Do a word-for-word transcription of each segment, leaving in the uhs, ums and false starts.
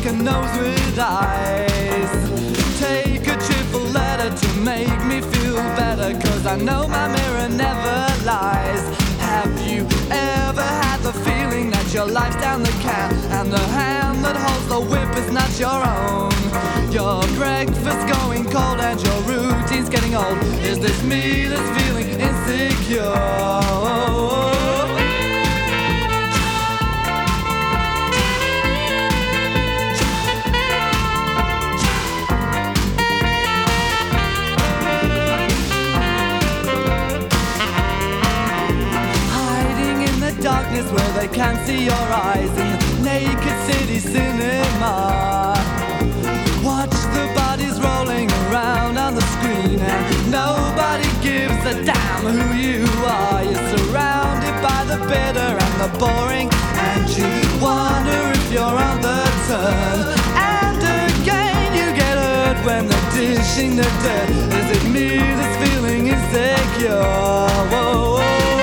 a nose with eyes. Take a cheerful letter to make me feel better, 'cause I know my mirror never lies. Have you ever had the feeling that your life's down the can, and the hand that holds the whip is not your own? Your breakfast going cold and your routine's getting old. Is this me that's feeling insecure? Darkness where they can't see your eyes, in the naked city cinema. Watch the bodies rolling around on the screen, and nobody gives a damn who you are. You're surrounded by the bitter and the boring, and you wonder if you're on the turn. And again you get hurt when they're dishing the dirt. Is it me that's feeling insecure? Whoa.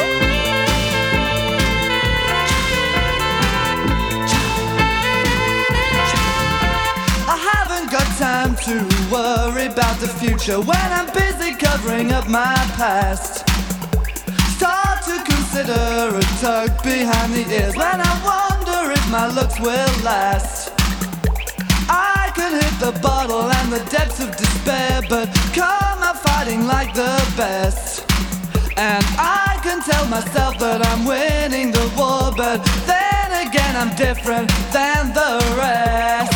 Time to worry about the future when I'm busy covering up my past. Start to consider a tug behind the ears when I wonder if my looks will last. I could hit the bottle and the depths of despair, but come out fighting like the best. And I can tell myself that I'm winning the war, but then again I'm different than the rest.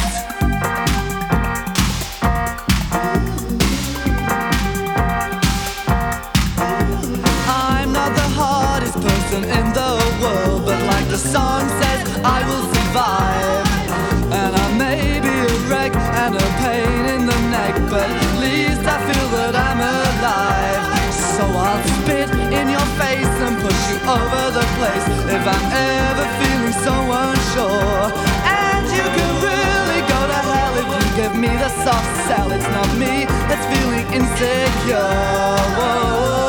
In the world, but like the song says, I will survive. And I may be a wreck and a pain in the neck, but at least I feel that I'm alive. So I'll spit in your face and push you over the place if I'm ever feeling so unsure. And you can really go to hell if you give me the soft sell. It's not me that's feeling insecure. Whoa.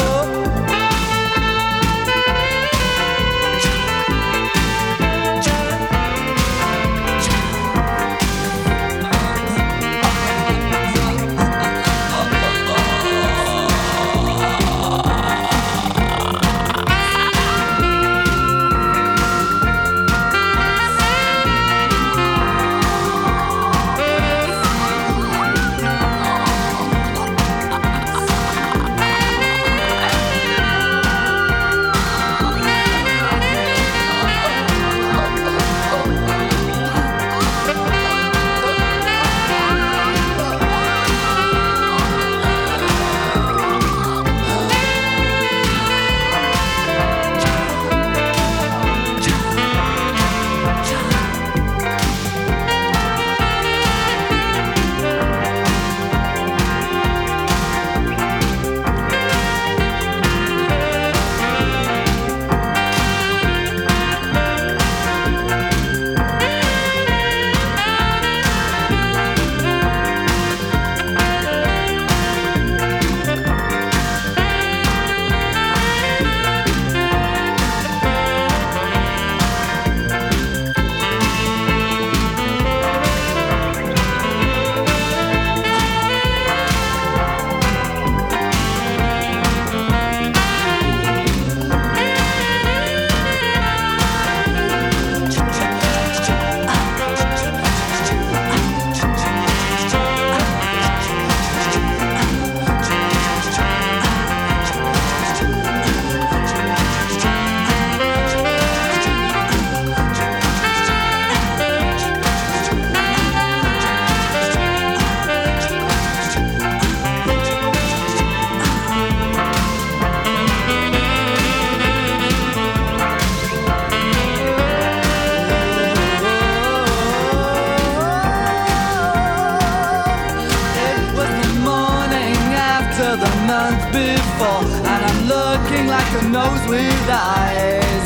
before, and I'm looking like a nose with eyes.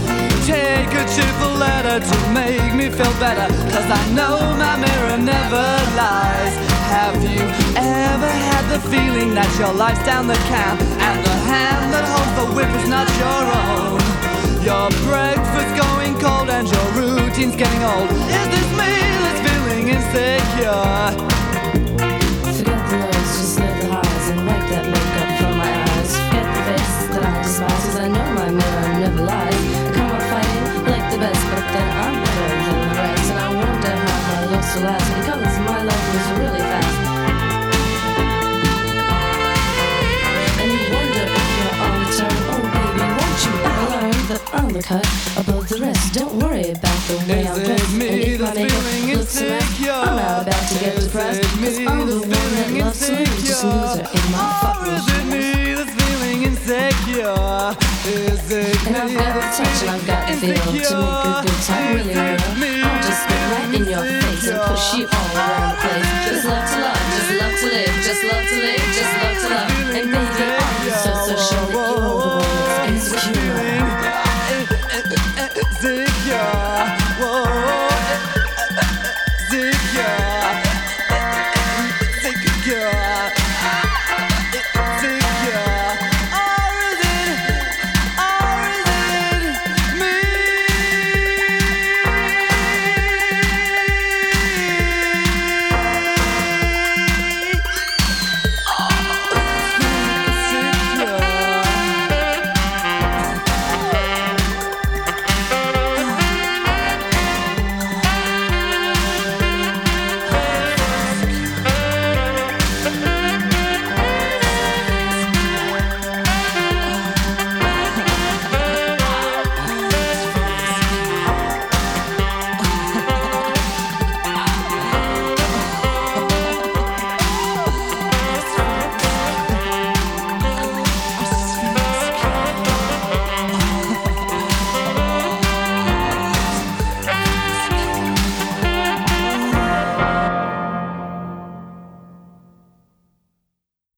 Take a cheerful letter to make me feel better, 'cause I know my mirror never lies. Have you ever had the feeling that your life's down the can, and the hand that holds the whip is not your own? Your breakfast going cold and your routine's getting old. Is this me that's feeling feeling insecure. Forget the lows, just live the highs and wipe that makeup from my eyes. Forget the face that I despise, cause I know my mirror never lies. I come up fighting like the best, but then I'm better than the rest. And I wonder how my looks will last, because my love was really fast. And you wonder if you're on the turn, oh baby, won't you ever learn that I'm the cut above the rest? Don't worry about the way I'm dressed, and if my makeup looks a mess, I'm not about to get depressed, cause I'm the one that loves to lose, just loser in my fucking Or is it me that's feeling insecure? Is it And I've got the touch and I've got the feel to make a good time really real. I'll just spit right in your face and push you all around.